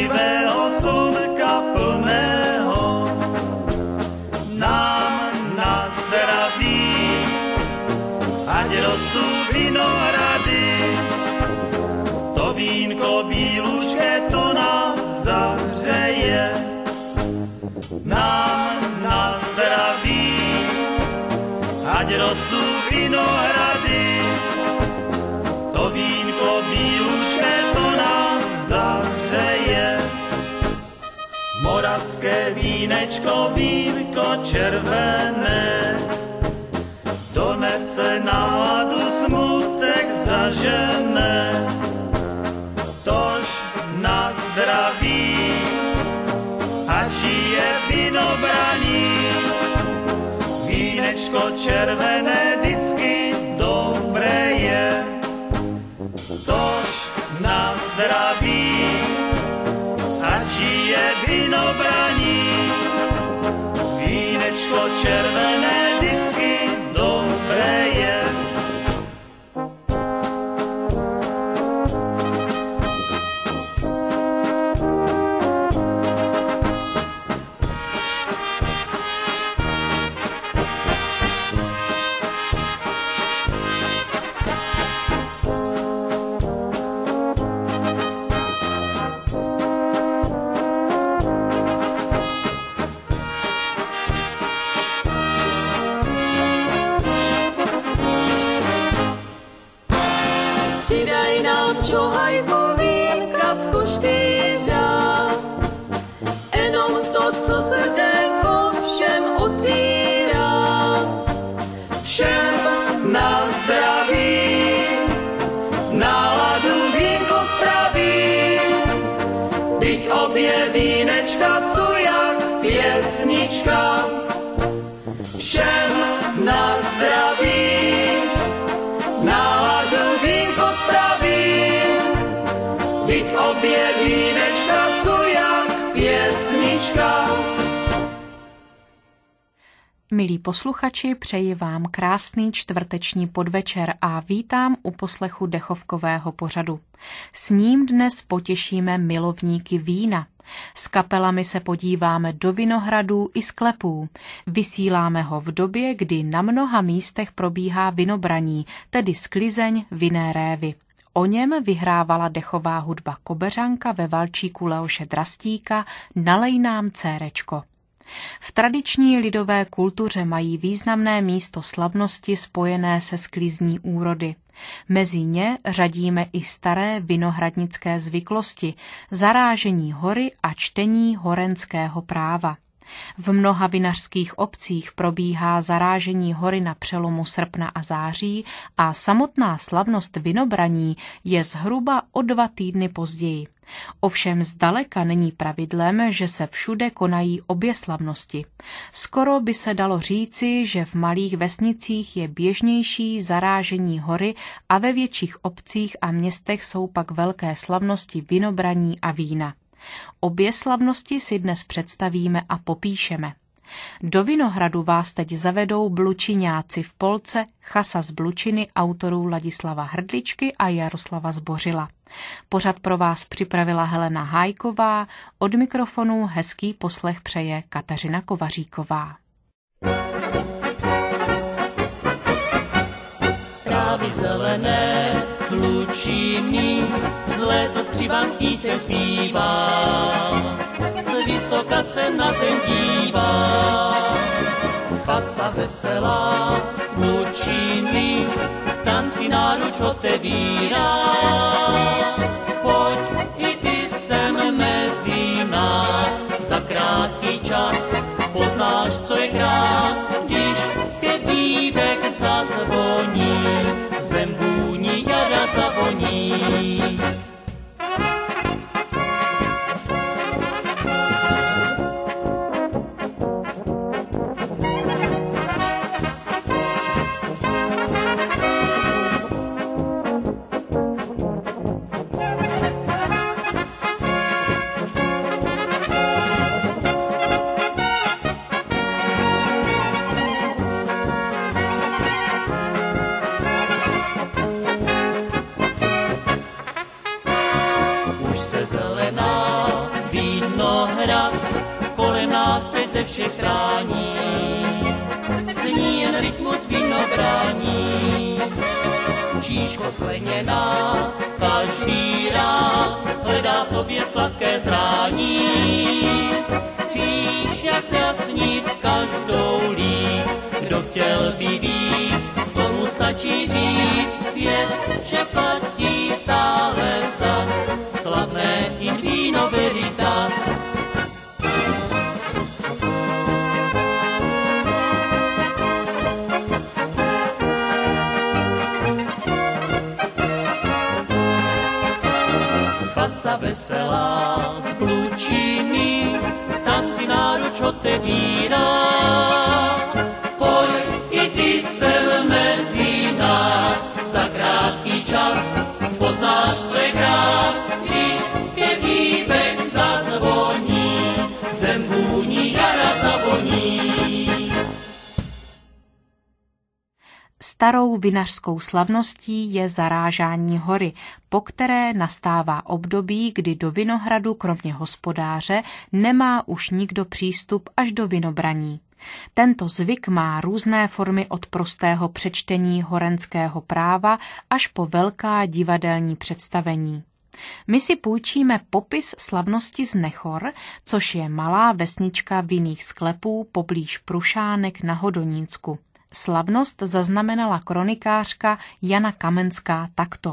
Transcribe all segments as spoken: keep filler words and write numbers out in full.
živého slunka plného, nám na zdraví, ať rostou vinohrady, to vínko bílušké, to nás zahřeje. Nám na zdraví, ať rostou vinohrady, to vínko bílušké, to nás zahřeje. Moravské vínečko, vínko červené, donese náladu, smutek zažene. Tož na zdraví, ať žije vinobraní, vínečko červené vždycky dobré je. Tož na zdraví, ať žije vinobraní, vínečko červené vždycky dobré je. Přidaj nám čohajko vínka z kuštýřa, jenom to, co srdenko všem otvírá. Všem na zdraví, náladu vínko spraví, byť obě vínečka jsou jak pěsnička. Všem na zdraví, náladu vínko spraví, byť obě vínečka jsou jak pěsnička. Milí posluchači, přeji vám krásný čtvrteční podvečer a vítám u poslechu dechovkového pořadu. S ním dnes potěšíme milovníky vína. S kapelami se podíváme do vinohradů i sklepů. Vysíláme ho v době, kdy na mnoha místech probíhá vinobraní, tedy sklizeň vinné révy. O něm vyhrávala dechová hudba Kobeřanka ve valčíku Leoše Drastíka Nalej nám cérečko. V tradiční lidové kultuře mají významné místo slavnosti spojené se sklizní úrody. Mezi ně řadíme i staré vinohradnické zvyklosti, zarážení hory a čtení horenského práva. V mnoha vinařských obcích probíhá zarážení hory na přelomu srpna a září a samotná slavnost vinobraní je zhruba o dva týdny později. Ovšem zdaleka není pravidlem, že se všude konají obě slavnosti. Skoro by se dalo říci, že v malých vesnicích je běžnější zarážení hory a ve větších obcích a městech jsou pak velké slavnosti vinobraní a vína. Obě slavnosti si dnes představíme a popíšeme. Do Vinohradu vás teď zavedou Blučiňáci v polce Chasa z Blučiny autorů Ladislava Hrdličky a Jaroslava Zbořila. Pořad pro vás připravila Helena Hájková, od mikrofonu hezký poslech přeje Kateřina Kovaříková. Strávy zelené, Blučiny, z léto skřivan píseň zpívá, z vysoka se na zem dívá. Chasa veselá z Blučiny, tanci náruč otevírá. Pojď i ty sem mezi nás, za krátký čas poznáš, co je krás, když zpěv dívek zazvoní, zem vůní jara zavoní. všech strání. Zní jen rytmus vinobrání. Číško skleněná, každý rád hledá v tobě sladké zrání. Víš, jak zjasnit každou líc, kdo chtěl by víc, tomu stačí říct, věř, že platí stále zas, slavné in vino veritas. Klasa veselá s klučími, tanci náruč otevírá. Pojď i ty sem mezi nás, za krátký čas poznáš, co je krás, když zpěvívek zazvoní, zem vůní jara zavoní. Starou vinařskou slavností je zarážání hory, po které nastává období, kdy do vinohradu kromě hospodáře nemá už nikdo přístup až do vinobraní. Tento zvyk má různé formy od prostého přečtení horenského práva až po velká divadelní představení. My si půjčíme popis slavnosti z Nechor, což je malá vesnička vinných sklepů poblíž Prušánek na Hodonínsku. Slavnost zaznamenala kronikářka Jana Kamenská takto.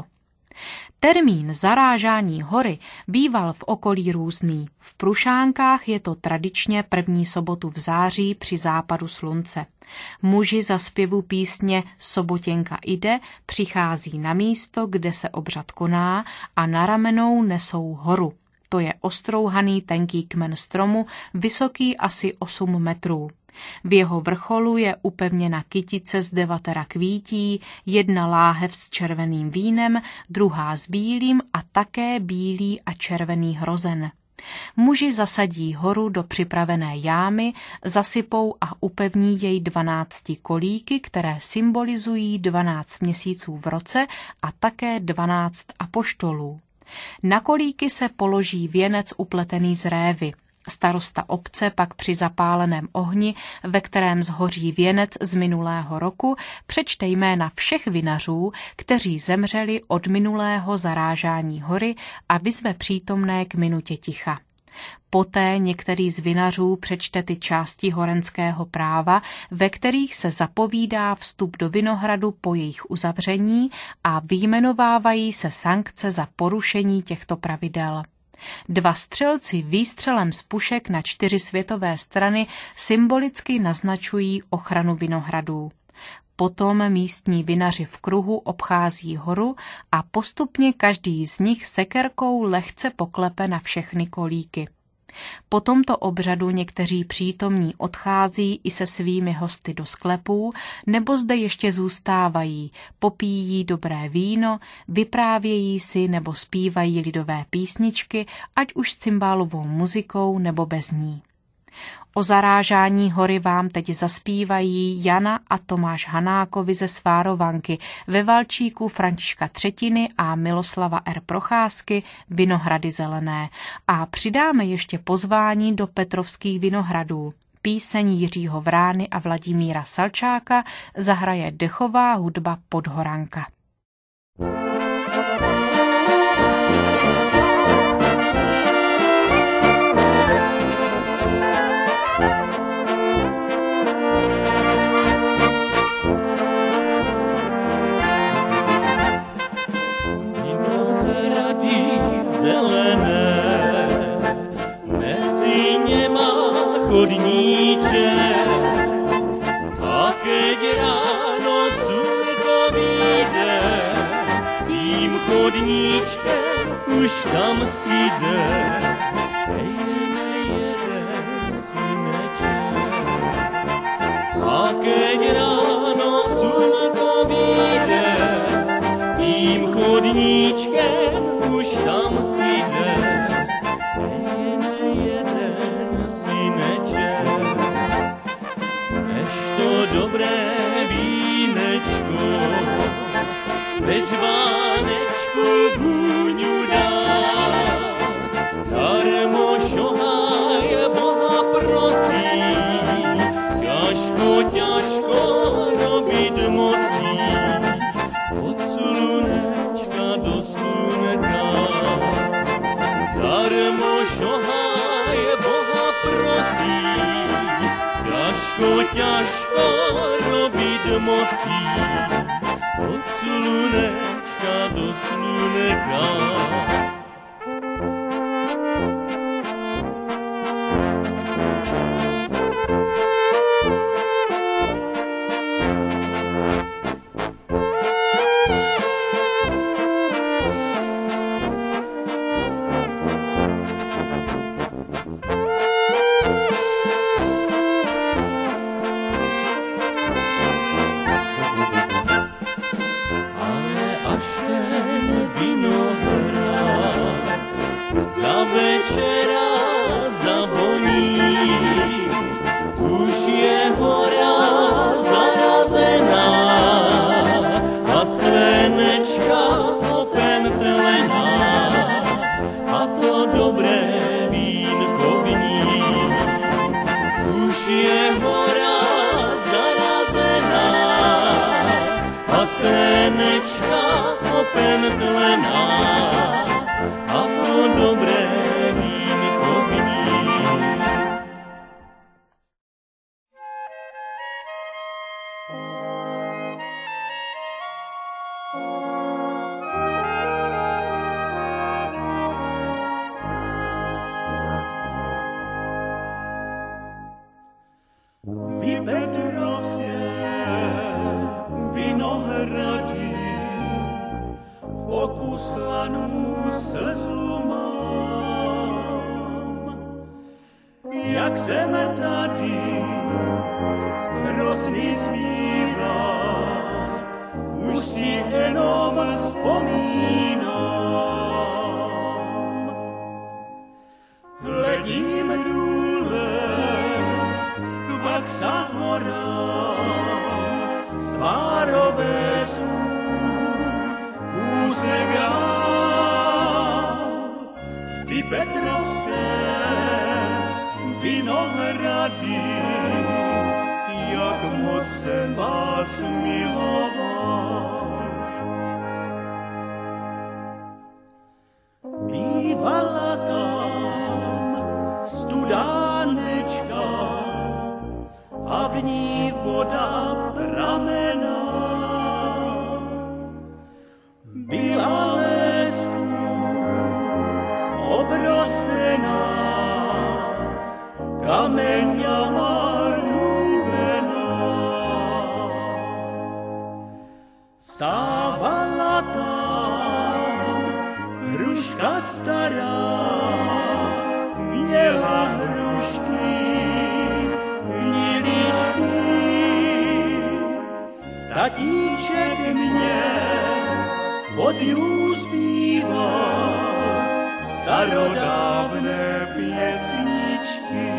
Termín zarážání hory býval v okolí různý. V Prušánkách je to tradičně první sobotu v září při západu slunce. Muži za zpěvu písně Sobotěnka jde přichází na místo, kde se obřad koná a na ramenou nesou horu. To je ostrouhaný tenký kmen stromu, vysoký asi osm metrů. V jeho vrcholu je upevněna kytice z devatera kvítí, jedna láhev s červeným vínem, druhá s bílým a také bílý a červený hrozen. Muži zasadí horu do připravené jámy, zasypou a upevní jej dvanácti kolíky, které symbolizují dvanáct měsíců v roce a také dvanáct apoštolů. Na kolíky se položí věnec upletený z révy. Starosta obce pak při zapáleném ohni, ve kterém zhoří věnec z minulého roku, přečte jména všech vinařů, kteří zemřeli od minulého zarážání hory a vyzve přítomné k minutě ticha. Poté některý z vinařů přečte ty části horenského práva, ve kterých se zapovídá vstup do vinohradu po jejich uzavření a vyjmenovávají se sankce za porušení těchto pravidel. Dva střelci výstřelem z pušek na čtyři světové strany symbolicky naznačují ochranu vinohradů. Potom místní vinaři v kruhu obchází horu a postupně každý z nich sekerkou lehce poklepe na všechny kolíky. Po tomto obřadu někteří přítomní odchází i se svými hosty do sklepů, nebo zde ještě zůstávají, popíjí dobré víno, vyprávějí si nebo zpívají lidové písničky, ať už s cymbálovou muzikou nebo bez ní. O zarážání hory vám teď zaspívají Jana a Tomáš Hanákovi ze Svárovanky, ve valčíku Františka Třetiny a Miloslava R. Procházky Vinohrady zelené. A přidáme ještě pozvání do Petrovských vinohradů. Píseň Jiřího Vrány a Vladimíra Salčáka zahraje dechová hudba Podhoranka. Chodníček, a keď ráno slnko vyjde, tím chodníčkem už tam jde. Hej, nejeden syneček, a keď ráno slnko vyjde, tím chodníčkem už tam jde. Dobré vínečko, veď vánečku vůňu dá. Darmo šohaj Boha prosí, ťažko, ťažko robiť musí, od slunečka do slunka. Darmo šohaj Boha prosí, ťažko, ťažko robiť musí, od slunečka do slunka. Vy Petrovské vinohrady, v oku slanú slzu mám. Jak sem tady hrozný zbývá, už si jenom vzpomínám. Hledím důle, pak sa horám, svárové sú úzegám. Ty Petrovské vinohrady, jak moc jsem vás miloval. Bývala tam studánečka, a v ní voda pramená. Byla lesku obrostená, kameňama rúbená. Stávala tam hruška stará, měla hrušky, tatíček mě od jú zpívá starodávné pěsničky.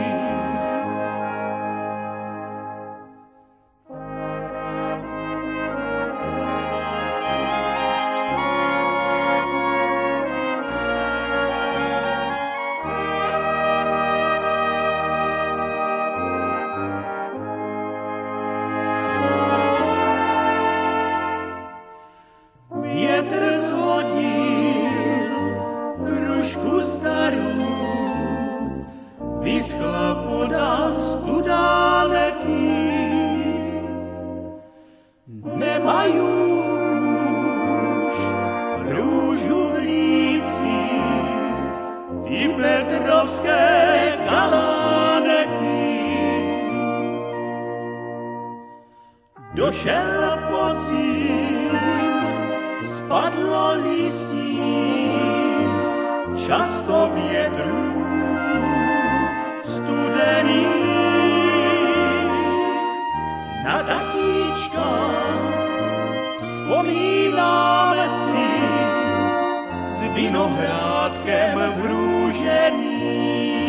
Větr zhodil hrušku starou, vyschla voda studáleky. Nemají už růžu v líci, ty Petrovské kaláneky. Došel podzim, spadlo listí, často větrů studených. Na tatíčka vzpomínáme si s vinohrádkem v růžených.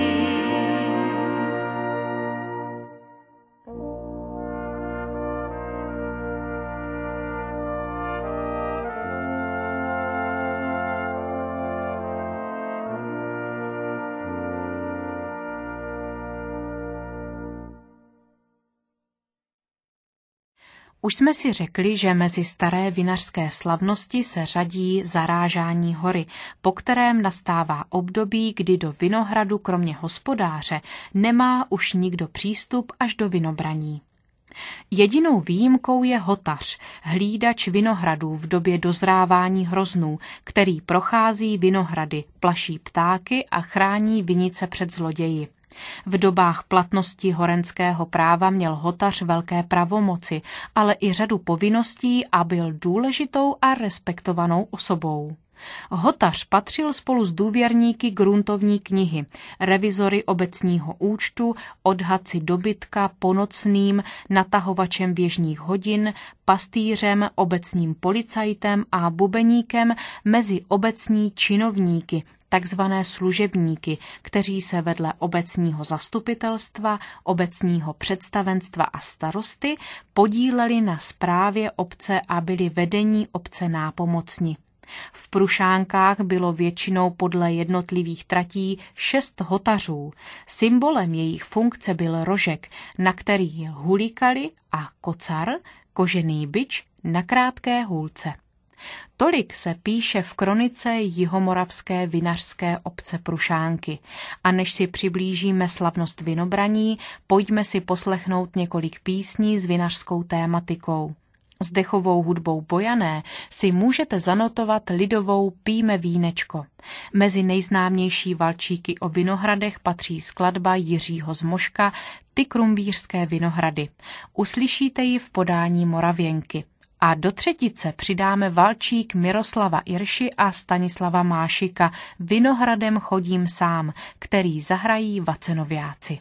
Už jsme si řekli, že mezi staré vinařské slavnosti se řadí zarážání hory, po kterém nastává období, kdy do vinohradu kromě hospodáře nemá už nikdo přístup až do vinobraní. Jedinou výjimkou je hotař, hlídač vinohradů v době dozrávání hroznů, který prochází vinohrady, plaší ptáky a chrání vinice před zloději. V dobách platnosti horenského práva měl hotař velké pravomoci, ale i řadu povinností a byl důležitou a respektovanou osobou. Hotař patřil spolu s důvěrníky gruntovní knihy, revizory obecního účtu, odhadci dobytka, ponocným, natahovačem běžných hodin, pastýřem, obecním policajtem a bubeníkem mezi obecní činovníky, takzvané služebníky, kteří se vedle obecního zastupitelstva, obecního představenstva a starosty podíleli na správě obce a byli vedení obce nápomocni. V prušánkách bylo většinou podle jednotlivých tratí šest hotařů. Symbolem jejich funkce byl rožek, na který hulíkali, a kocar, kožený bič na krátké hůlce. Tolik se píše v kronice jihomoravské vinařské obce Prušánky. A než si přiblížíme slavnost vinobraní, pojďme si poslechnout několik písní s vinařskou tématikou. S dechovou hudbou Bojané si můžete zanotovat lidovou Pijme vínečko. Mezi nejznámější valčíky o vinohradech patří skladba Jiřího Zmoška Ty krumvířské vinohrady. Uslyšíte ji v podání Moravěnky. A do třetice přidáme valčík Miroslava Irši a Stanislava Mášika Vinohradem chodím sám, který zahrají Vacenoviáci.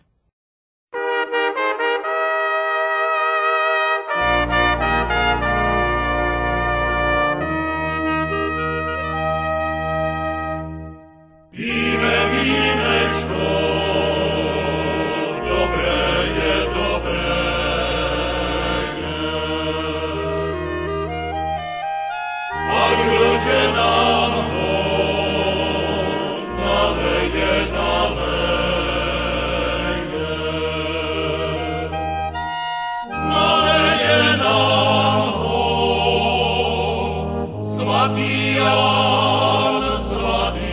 Pijme vínečko, dobré je, dobré je. A kdože nám ho naleje, naleje. Naleje nám ho svatý Jan, svatý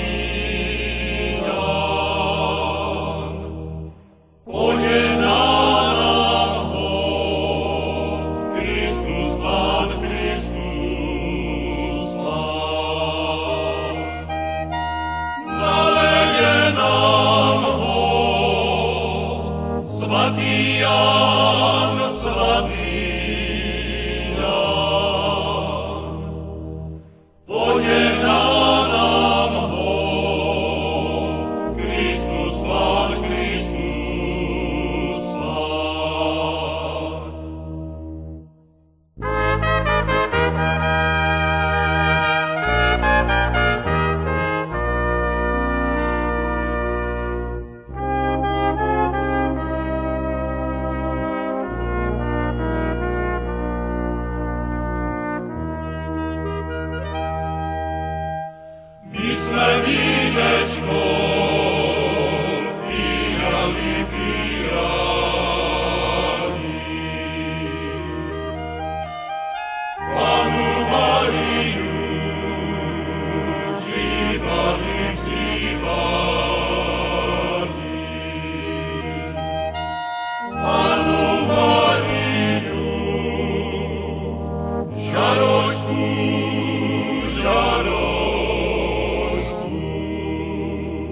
svatý Jan, svatý Jan, požehná nám ho, Kristus Pán, Kristus Pán. My jsme vínečko pírali, pírali. Panu Mariju vzývali, vzývali. Panu Mariju žarostku, žarostku.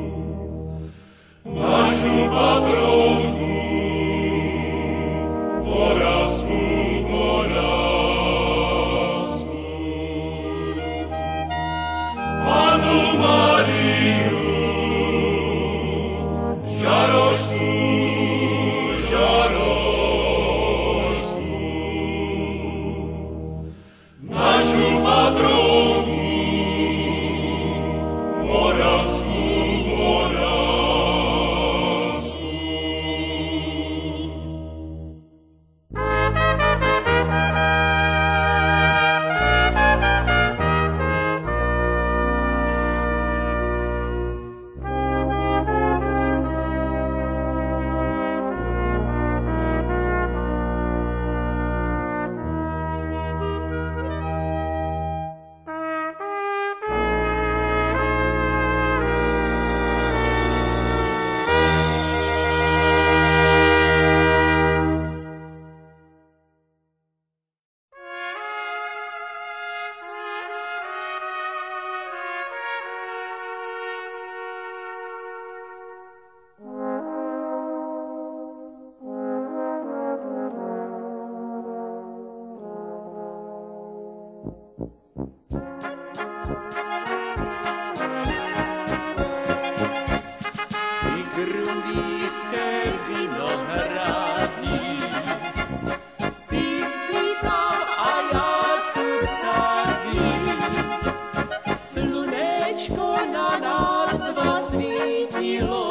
Slunečko na nás dva svítilo,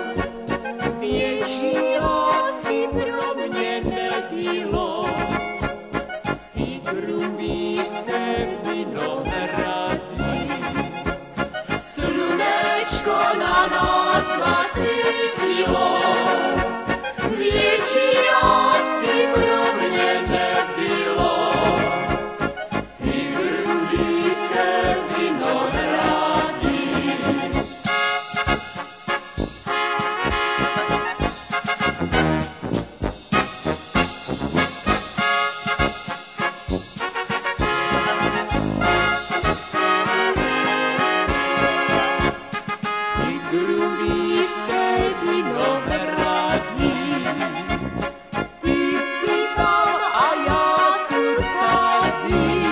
větší lásky pro mě nebylo. I krumlířské vinohrady. Slunečko na nás dva svítilo, větší lásky pro mě nebylo. I krumlířské vinohrady. Krumlířské vinohrady. Ty jsi tam a já jsem tady.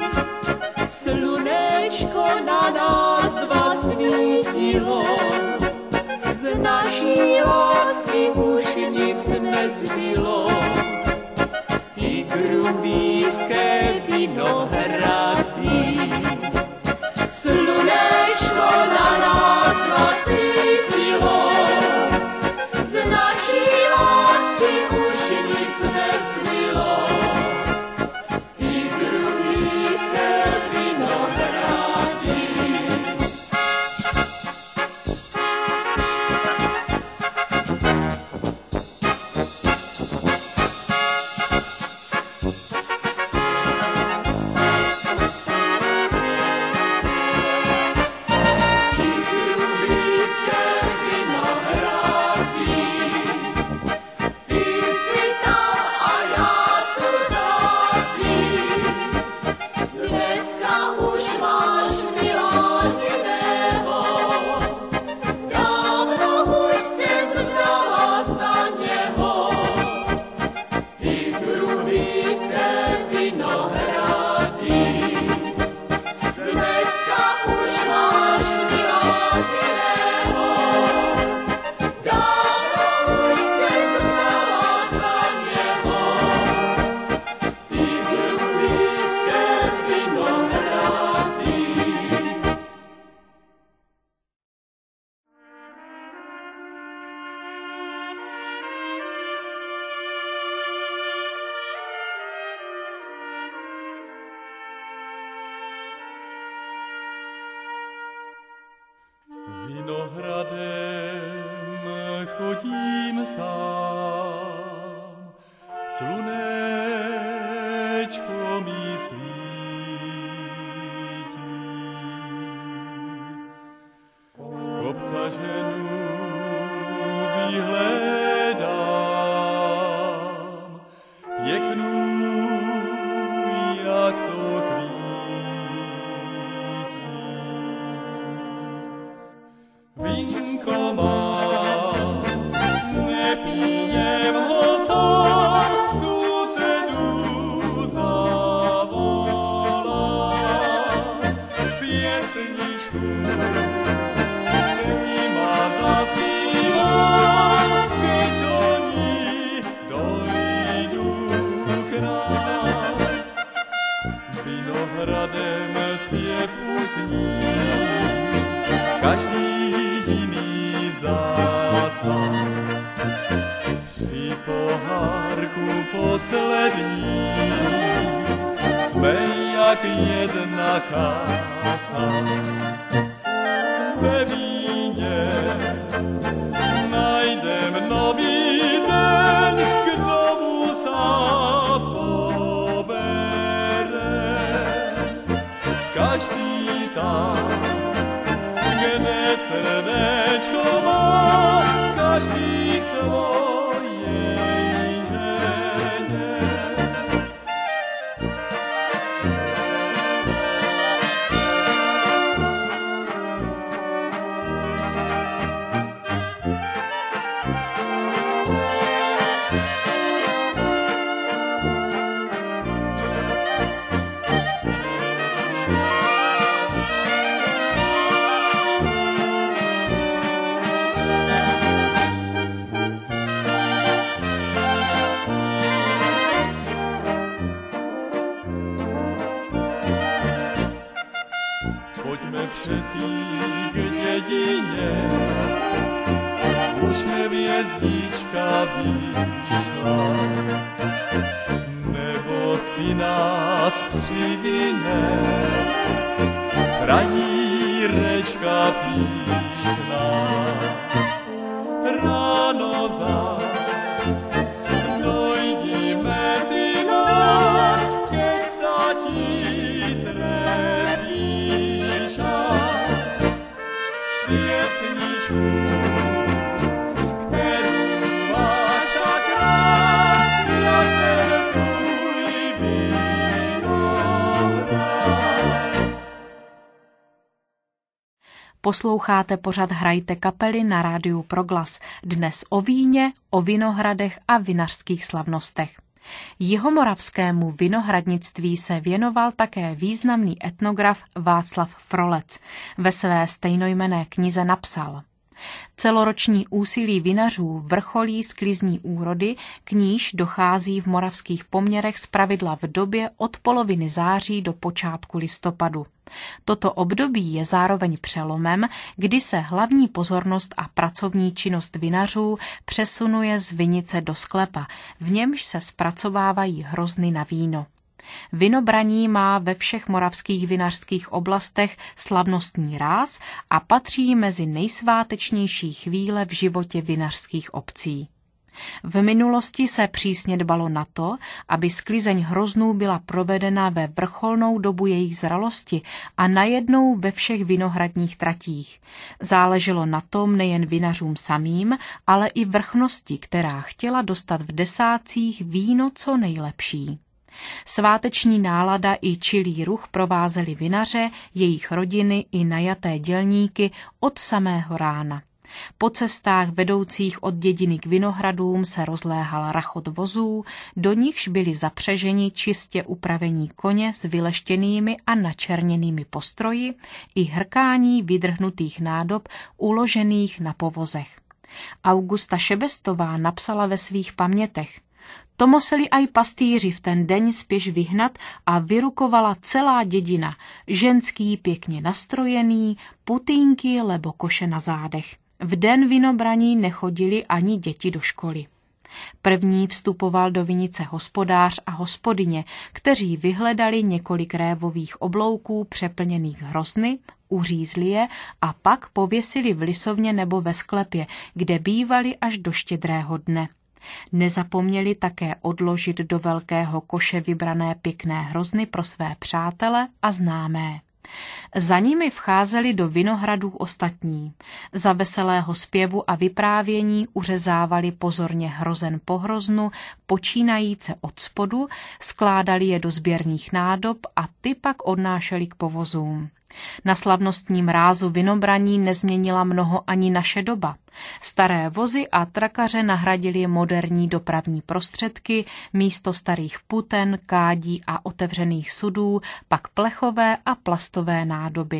Slunečko na nás dva svítilo, z naší lásky už nic nezbylo. I krumlířské vinohrady. Slunečko na nás dva svítilo, z naší lásky už nic nezbylo. I krumlířské vinohrady. Vinohradem chodím sám, slunečko mi svítí. Z kopca ženu vyhledám, pěknou, jak to kvítí. Vínko mám, nepíjem ho sám, susedu zavolám. Pěsničku s nima zaspívám, keď do ní dojdu k nám. Vinohradem zpěv uzní, každý jiný zásah. Při pohárku poslední jsme jak jedna chása. Ve víně najdem nový den, k domu sa pobere. Každý tam, kde srdečko má, každý k svojej žene. všetci k dedině. Už hvězdička vyšla, nebo si nás přivine, krajírečka píšná. Ráno zas dojdi mezi noc, keď sa ti trefí čas. S piesničkou, kterou máš tak rád, jak ten svůj vinohrad. Posloucháte pořad Hrajte kapely na rádiu Proglas. Dnes o víně, o vinohradech a vinařských slavnostech. Jihomoravskému vinohradnictví se věnoval také významný etnograf Václav Frolec. Ve své stejnojmenné knize napsal: Celoroční úsilí vinařů vrcholí sklizní úrody, k níž dochází v moravských poměrech zpravidla v době od poloviny září do počátku listopadu. Toto období je zároveň přelomem, kdy se hlavní pozornost a pracovní činnost vinařů přesunuje z vinice do sklepa, v němž se zpracovávají hrozny na víno. Vinobraní má ve všech moravských vinařských oblastech slavnostní ráz a patří mezi nejsvátečnější chvíle v životě vinařských obcí. V minulosti se přísně dbalo na to, aby sklizeň hroznů byla provedena ve vrcholnou dobu jejich zralosti a najednou ve všech vinohradních tratích. Záleželo na tom nejen vinařům samým, ale i vrchnosti, která chtěla dostat v desátcích víno co nejlepší. Sváteční nálada i čilý ruch provázely vinaře, jejich rodiny i najaté dělníky od samého rána. Po cestách vedoucích od dědiny k vinohradům se rozléhal rachot vozů, do nichž byli zapřeženi čistě upravení koně s vyleštěnými a načerněnými postroji i hrkání vydrhnutých nádob uložených na povozech. Augusta Šebestová napsala ve svých pamětech: To museli aj pastýři v ten deň spěš vyhnat a vyrukovala celá dědina, ženský pěkně nastrojený, putýnky lebo koše na zádech. V den vinobraní nechodili ani děti do školy. První vstupoval do vinice hospodář a hospodyně, kteří vyhledali několik révových oblouků přeplněných hrozny, uřízli je a pak pověsili v lisovně nebo ve sklepě, kde bývali až do štědrého dne. Nezapomněli také odložit do velkého koše vybrané pěkné hrozny pro své přátele a známé. Za nimi vcházeli do vinohradů ostatní. Za veselého zpěvu a vyprávění uřezávali pozorně hrozen po hroznu, počínajíce od spodu, skládali je do sběrných nádob a ty pak odnášeli k povozům. Na slavnostním rázu vinobraní nezměnila mnoho ani naše doba. Staré vozy a trakaře nahradili moderní dopravní prostředky, místo starých puten, kádí a otevřených sudů, pak plechové a plastové nádoby.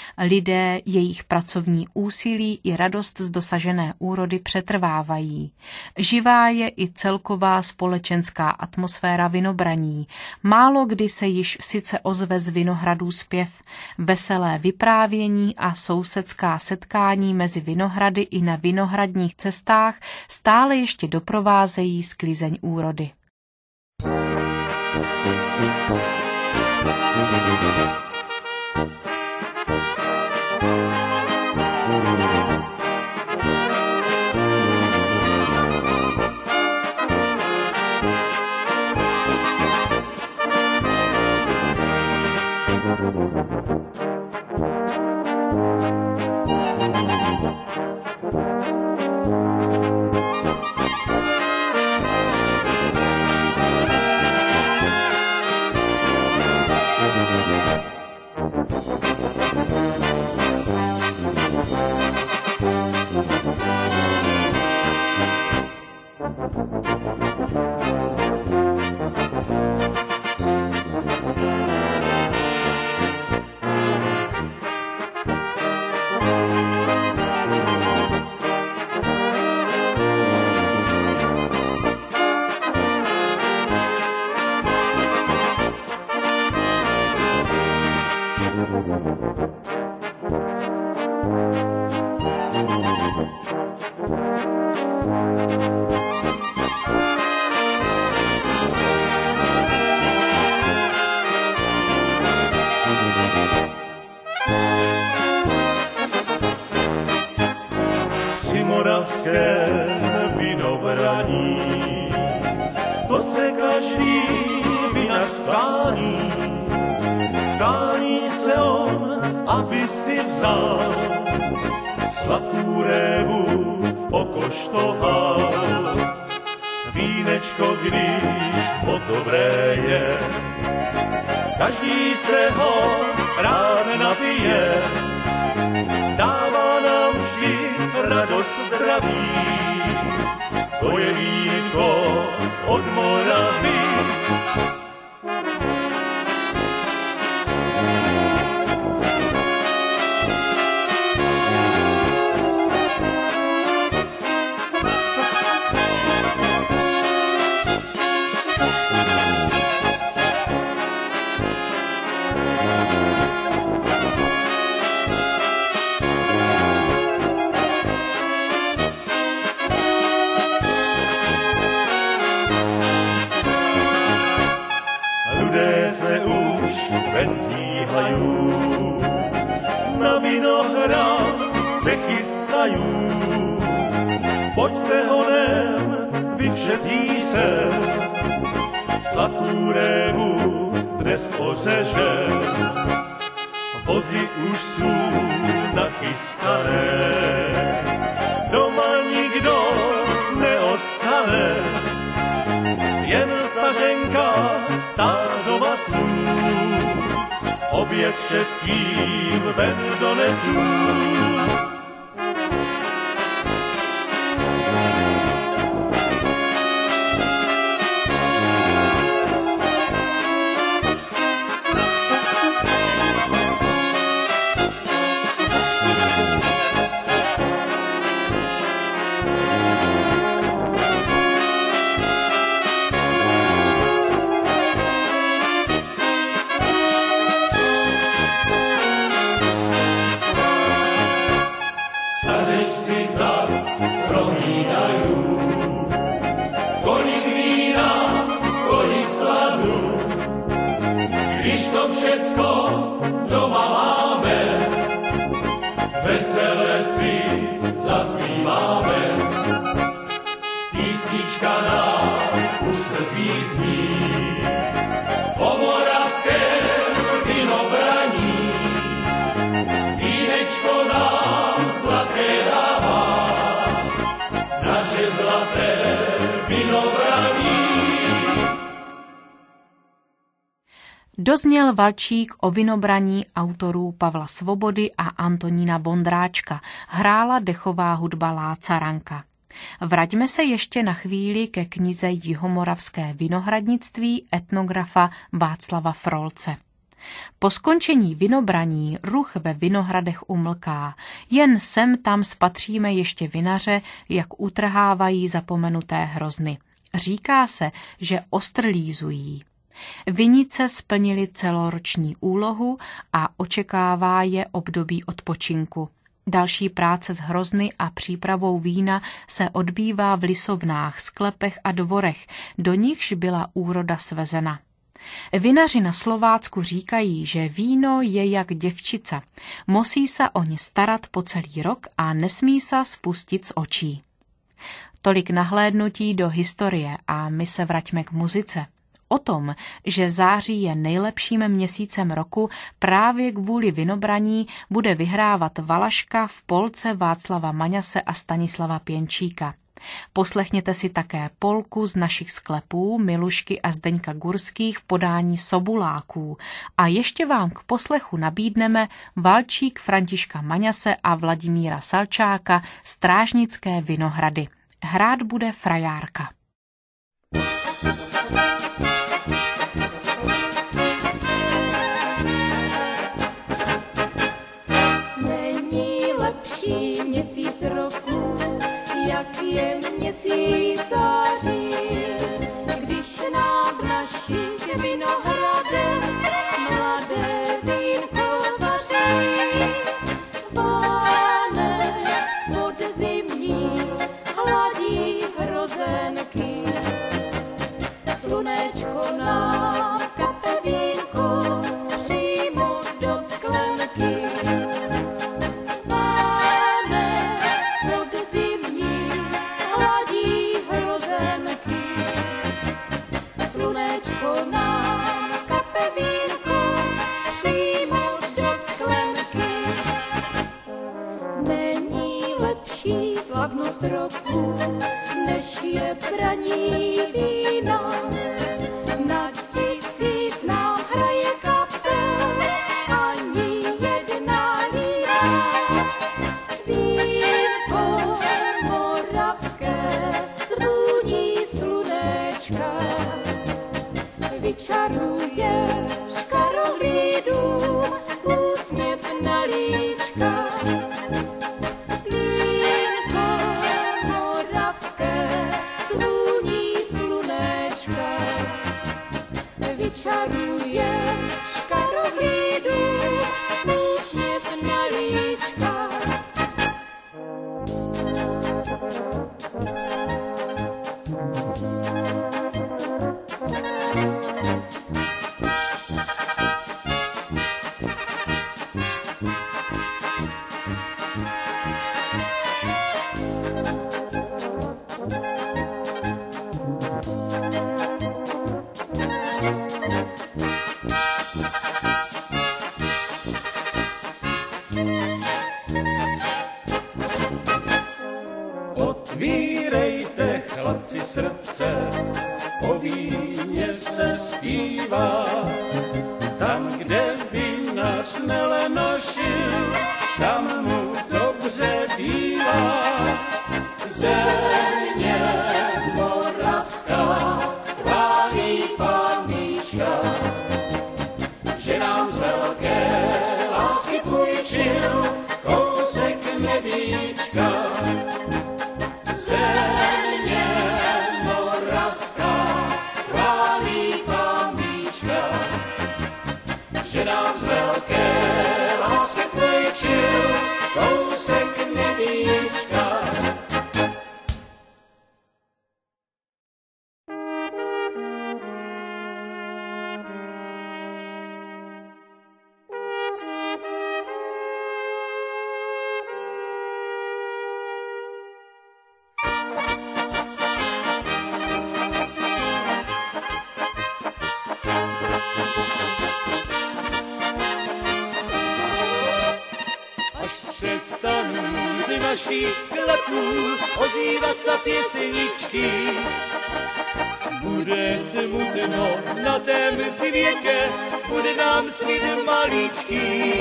Lidé, jejich pracovní úsilí i radost z dosažené úrody přetrvávají. Živá je i celková společenská atmosféra vinobraní. Málo kdy se již sice ozve z vinohradů zpěv. Veselé vyprávění a sousedská setkání mezi vinohrady i na vinohradních cestách stále ještě doprovázejí sklizeň úrody. moravském vinobraní. To se každý vinař skání, skání se on, aby si vzal sladkou révu pokoštoval. Vínečko, když moc dobré je, každý se ho rád napije, dává nám vždy radost zdraví. To je vínko od Moravy. Zmíhajú, na vinohrad se chystajú. Pojďte honem, vy všetcí se, sladkou révu dnes ořeže. Vozy už sú nachystané, doma nikdo neostane, jen stařenka tá doma sú. Oběd všetkým ven donesú. Dozněl valčík o vinobraní autorů Pavla Svobody a Antonína Vondráčka. Hrála dechová hudba Láca Ranka. Vraťme se ještě na chvíli ke knize Jihomoravské vinohradnictví etnografa Václava Frolce. Po skončení vinobraní ruch ve vinohradech umlká. Jen sem tam spatříme ještě vinaře, jak utrhávají zapomenuté hrozny. Říká se, že ostrlízují. Vinice splnili celoroční úlohu a očekává je období odpočinku. Další práce s hrozny a přípravou vína se odbývá v lisovnách, sklepech a dvorech, do nichž byla úroda svezena. Vinaři na Slovácku říkají, že víno je jak děvčica. Musí se o ně starat po celý rok a nesmí se spustit z očí. Tolik nahlédnutí do historie a my se vraťme k muzice. O tom, že září je nejlepším měsícem roku, právě kvůli vinobraní bude vyhrávat Valaška v polce Václava Maňase a Stanislava Pěnčíka. Poslechněte si také polku z našich sklepů Milušky a Zdeňka Gurských v podání Sobuláků. A ještě vám k poslechu nabídneme valčík Františka Maňase a Vladimíra Salčáka Strážnické vinohrady. Hrát bude frajárka. Měsíc roku, jak je měsíc září, když nám v našich vinohradech mladé vínko vaří. Vánek podzimní hladí hrozenky, slunečko nám kape vínko přímo do sklenky. Podzimní lepší slavnost roku, než je braní vína. Na tisíc nám hraje kapel, ani jedna lína. Vínko moravské zvůní slunečka, vyčaruješ karolídům úsměv na líčkách. Vínko moravské zvůní slunečka, vyčaruješ karolídům úsměv na líčkách. Otvírejte, chlapci, srdce, o víně se zpívá. Tam, kde vinař nelenošil, tam mu dobře bývá. Země moravská chválí Pán Míška, že nám z velké lásky půjčil kousek nebíčka. Země moravská chválí Pán Míška, že nám z velké lásky půjčil kousek nebíčka. Přestanu z našich sklepů ozývat za pěsničky. Bude smutno na tém světě, bude nám svít maličký.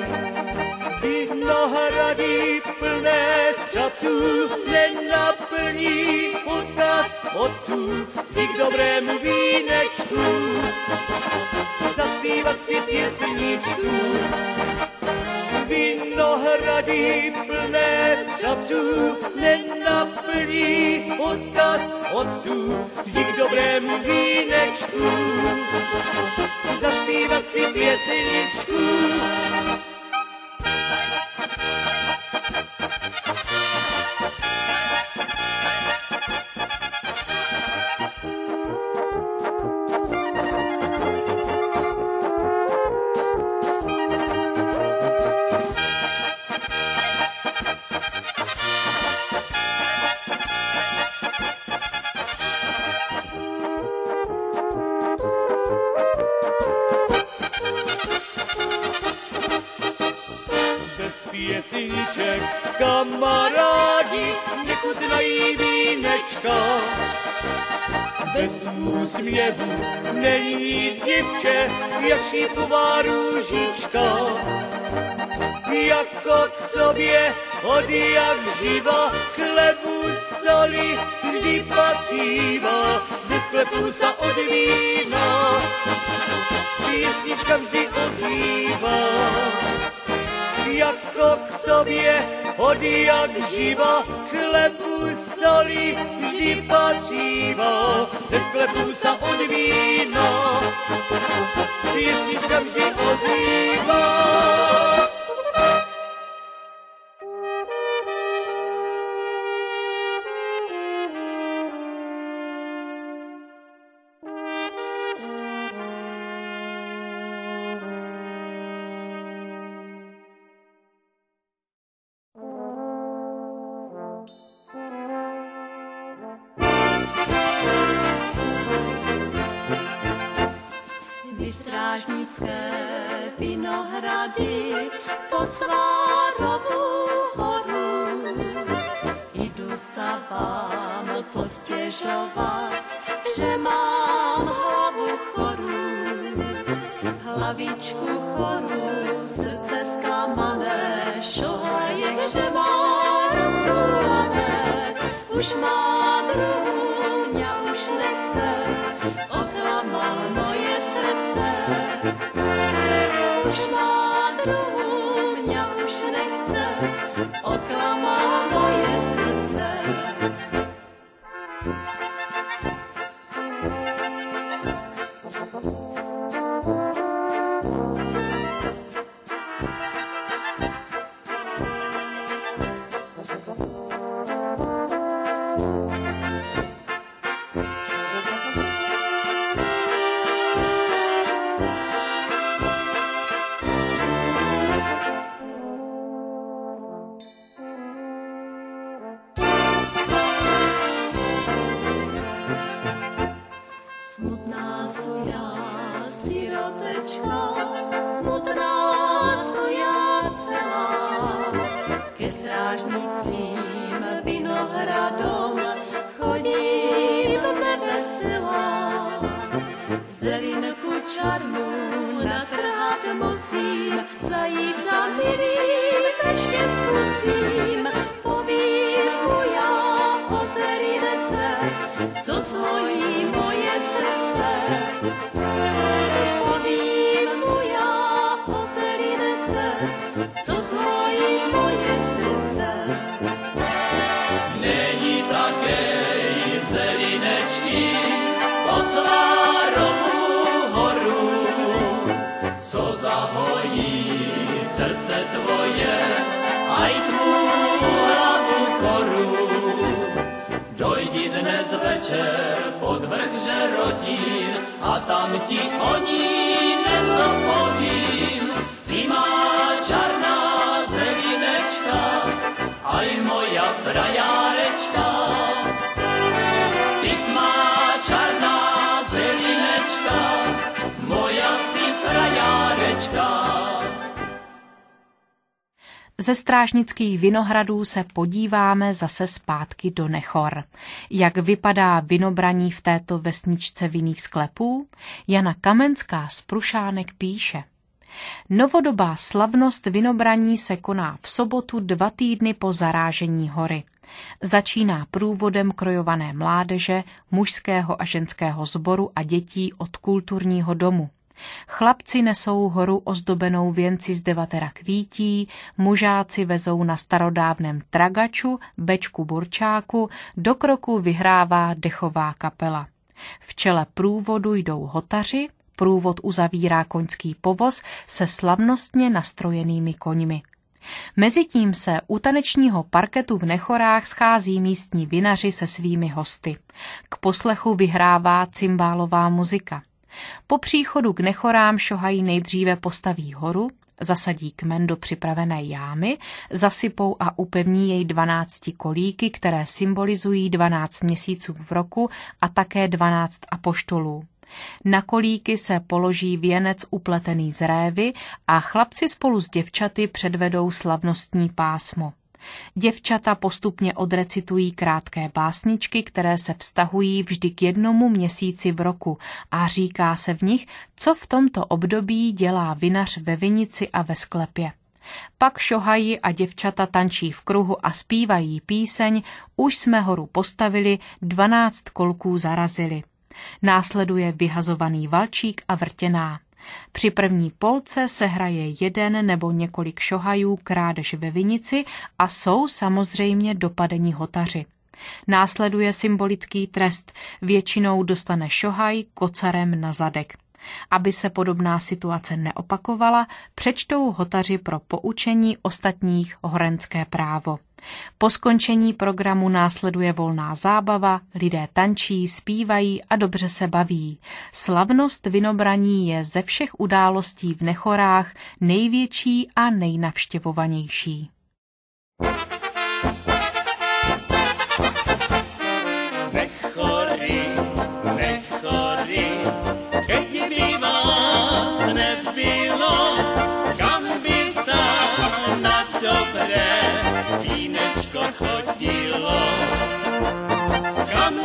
Vinohrady plné střapců nenaplní odkaz otců vždy k dobrému vínečku. Zaspívat si pěsničku. Vinohrady plné střapců nenaplní odkaz otců vždy k dobrému vínečku. Zaspívat si pěsničku. Pěsniček, kamarádi, nechutnají vínečka. Bez úsměvu není dívče, jak šípová růžička. Jako k sobě od jak živa, chlebu soli vždy patřívá, ze sklepů sa od vína pěsnička vždy ozývá. Jako k sobě od jak živa, chlebu soli vždy patřívá, ze sklepů sa od vína pěsnička vždy ozývá. Vystrážnické Vinohrady pod Svárovou horu. postěžovat, že mám hlavu chorou, hlavičku chorou, srdce zklamané, šohajek, že má roztulané, už má druhou, mě už nechce, oklamal moje srdce. Už má druhou, mě už nechce, oklamal moje srdce. Smutná su já, sirotečka, smutná su já celá, ke strážnickým vinohradom chodím neveselá. Zelinku čarnu natrhat musím, zajít za milým ještě zkusím, povím mu já o zerince, co zhojí moje srdce. Povím mu já o zerince, co zhojí moje srdce. Není také zelinečky pod Zvárovou horu, co zahojí srdce tvoje, aj tvou hlavu choru. Dojdi dnes večer pod vrch Žerotín a tam ti o ní něco povím. Si má čarná zelinečka, aj moja frajárečka. Ty smá čarná zelinečka, moja si frajárečka. Ze strážnických vinohradů se podíváme zase zpátky do Nechor. Jak vypadá vinobraní v této vesničce vinných sklepů? Jana Kamenská z Prušánek píše. Novodobá slavnost vinobraní se koná v sobotu dva týdny po zarážení hory. Začíná průvodem krojované mládeže, mužského a ženského sboru a dětí od kulturního domu. Chlapci nesou horu ozdobenou věnci z devatera kvítí, mužáci vezou na starodávném tragaču, bečku burčáku, do kroku vyhrává dechová kapela. V čele průvodu jdou hotaři, průvod uzavírá koňský povoz se slavnostně nastrojenými koňmi. Mezitím se u tanečního parketu v Nechorách schází místní vinaři se svými hosty. K poslechu vyhrává cymbálová muzika. Po příchodu k Nechorám šohají nejdříve postaví horu, zasadí kmen do připravené jámy, zasypou a upevní jej dvanácti kolíky, které symbolizují dvanáct měsíců v roku a také dvanáct apoštolů. Na kolíky se položí věnec upletený z révy a chlapci spolu s děvčaty předvedou slavnostní pásmo. Děvčata postupně odrecitují krátké básničky, které se vztahují vždy k jednomu měsíci v roku a říká se v nich, co v tomto období dělá vinař ve vinici a ve sklepě. Pak šohají a děvčata tančí v kruhu a zpívají píseň Už jsme horu postavili, dvanáct kolků zarazili. Následuje vyhazovaný valčík a vrtěná. Při první polce se hraje jeden nebo několik šohajů krádež ve vinici a jsou samozřejmě dopadení hotaři. Následuje symbolický trest, většinou dostane šohaj kocarem na zadek. Aby se podobná situace neopakovala, přečtou hotaři pro poučení ostatních horenské právo. Po skončení programu následuje volná zábava, lidé tančí, zpívají a dobře se baví. Slavnost vinobraní je ze všech událostí v Nechorách největší a nejnavštěvovanější. Nechory, nechory, keď by vás nebylo, kam by sa na dobré vínečko chodilo. Kam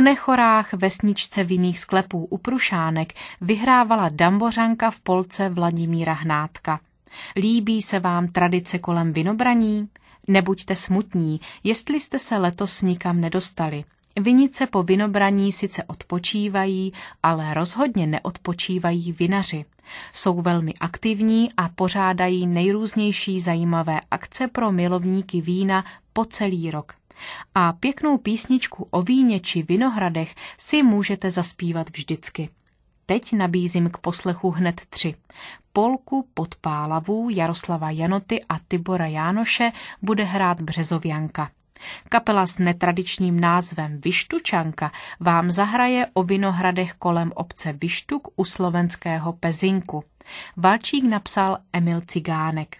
nechorách vesničce vinných sklepů u Prušánek vyhrávala dambořanka v polce Vladimíra Hnátka. Líbí se vám tradice kolem vinobraní? Nebuďte smutní, jestli jste se letos nikam nedostali. Vinice po vinobraní sice odpočívají, ale rozhodně neodpočívají vinaři. Jsou velmi aktivní a pořádají nejrůznější zajímavé akce pro milovníky vína po celý rok. A pěknou písničku o víně či vinohradech si můžete zaspívat vždycky. Teď nabízím k poslechu hned tři. Polku Pod pálavů Jaroslava Janoty a Tibora Jánoše bude hrát Březovianka. Kapela s netradičním názvem Vyštučanka vám zahraje o vinohradech kolem obce Vyštuk u slovenského Pezinku. Valčík napsal Emil Cigánek.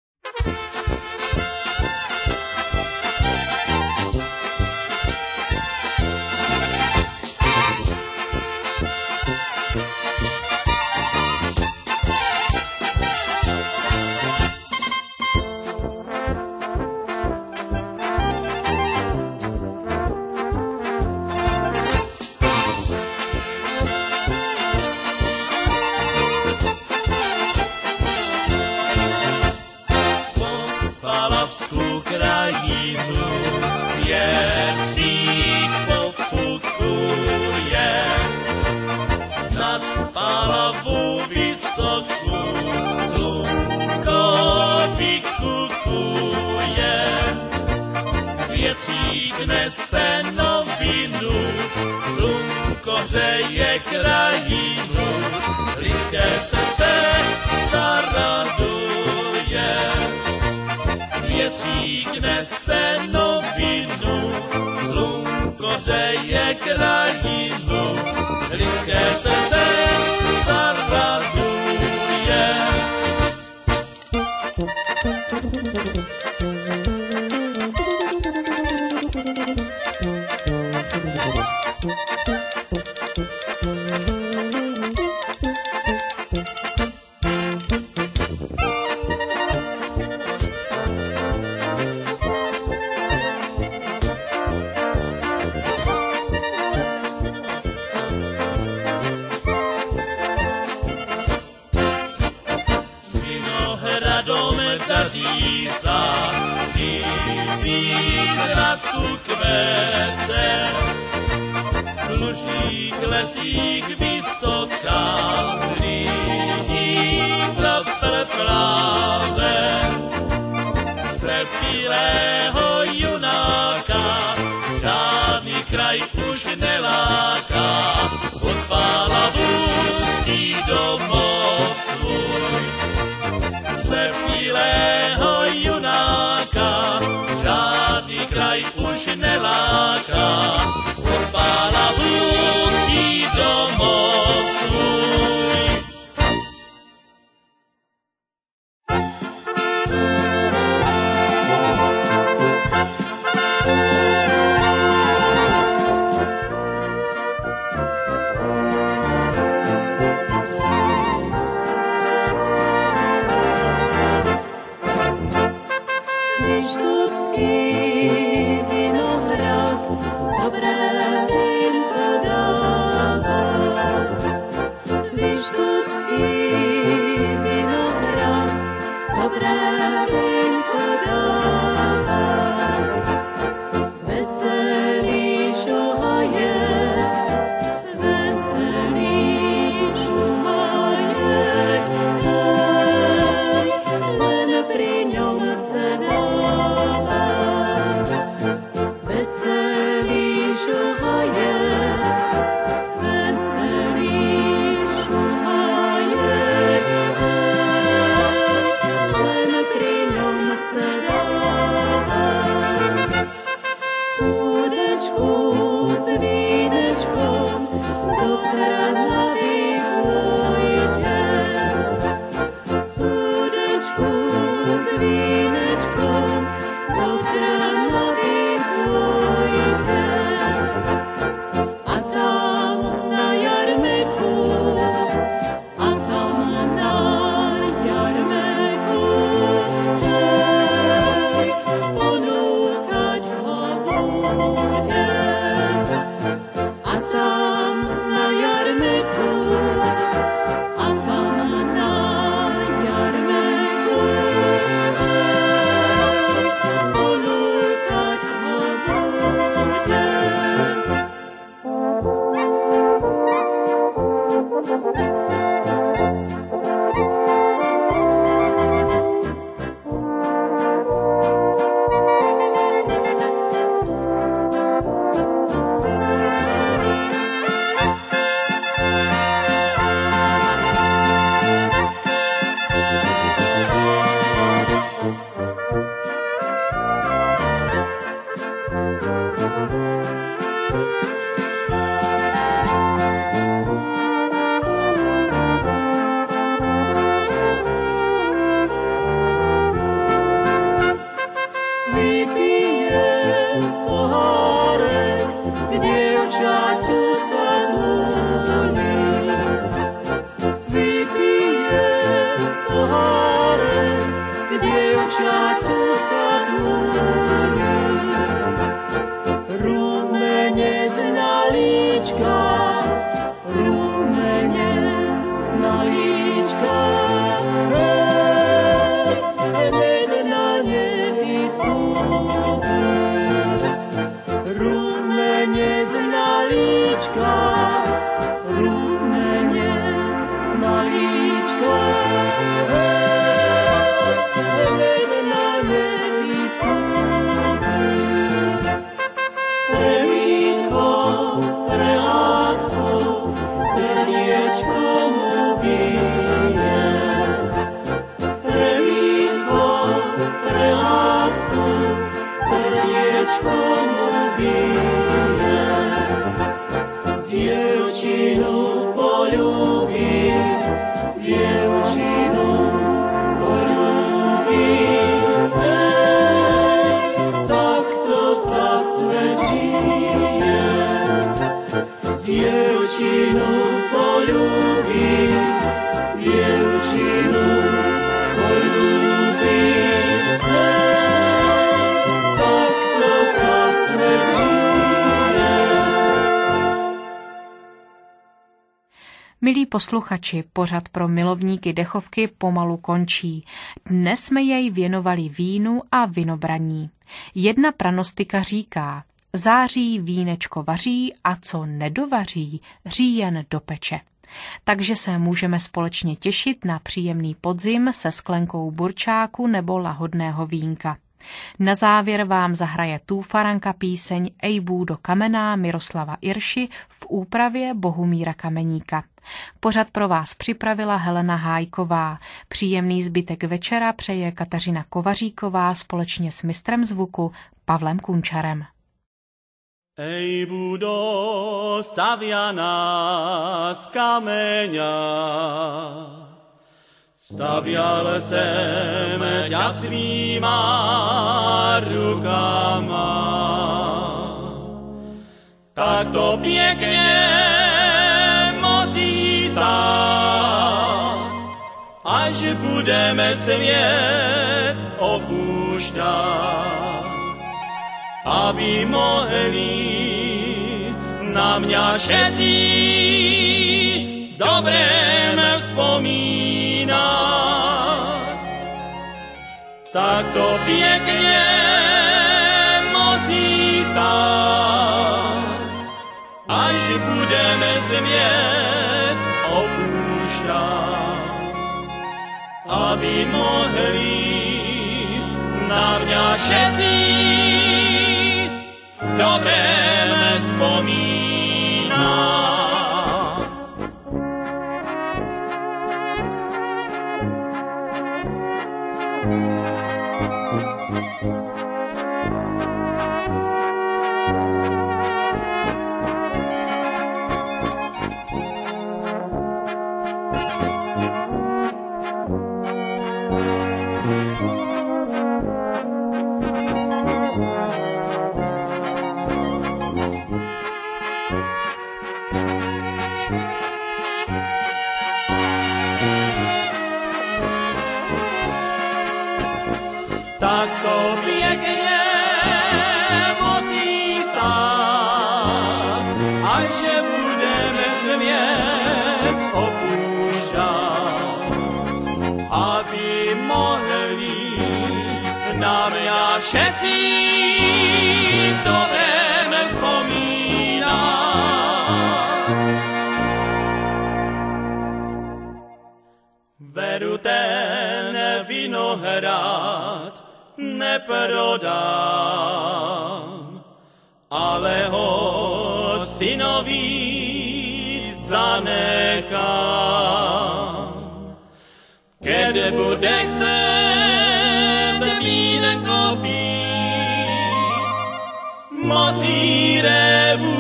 Krajinu větřík pofukuje, nad Pálavou vysokou slunko vykukuje. Větřík nese novinu, slunko hřeje krajinu, lidské srdce zaraduje. Větřík nese novinu, slunko hřeje krajinu, lidské srdce zaraduje. Daří sa, i víra tu kvete. V lužných lesích vysoká, líní prepláve. Strepilého junáka, žádný kraj už neláká. Od Pálavůcký domov svůj. Strepilého junáka, žádný kraj už neláká. Od Pálavůcký domov svůj. polubí, dievčinu polubí. Hej, takto sa svet žije. Dievčinu polubí, dievčinu polubí. Hej, takto sa svet žije. Milí posluchači, pořad pro milovníky dechovky pomalu končí. Dnes jsme jej věnovali vínu a vinobraní. Jedna pranostika říká: září vínečko vaří a co nedovaří, říjen do peče. Takže se můžeme společně těšit na příjemný podzim se sklenkou burčáku nebo lahodného vínka. Na závěr vám zahraje Túfaranka píseň Ejbů do kamená Miroslava Irši v úpravě Bohumíra Kameníka. Pořad pro vás připravila Helena Hájková. Příjemný zbytek večera přeje Kateřina Kovaříková společně s mistrem zvuku Pavlem Kunčarem. Ejbu dostavianá z kameňa, stavial sem ťa svýma rukama. Tak to pekne musí stát, až budeme sviet opúšťať, aby mohli na mňa všetci dobrém spomínať. Tak to pekne musí stať, až budeme smieť opúšťať, aby mohli na mňa všetci dobrém spomínať. Tak to pekne musí stát, až že budeme smieť opúšťať, aby mohli na mňa všetci dobrém spomínať. Veru ten vinohrad neprodám, ale ho synovi zanechám. Keď bude chcet vínko pít, musí revu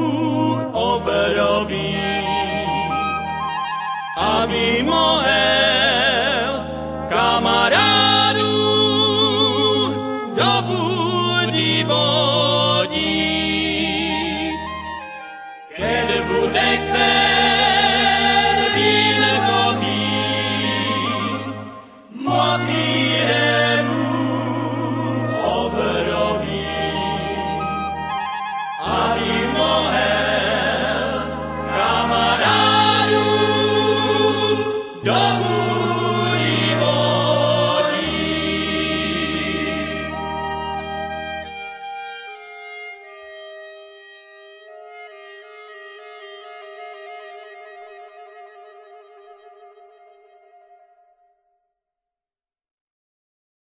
obrobiť, aby moje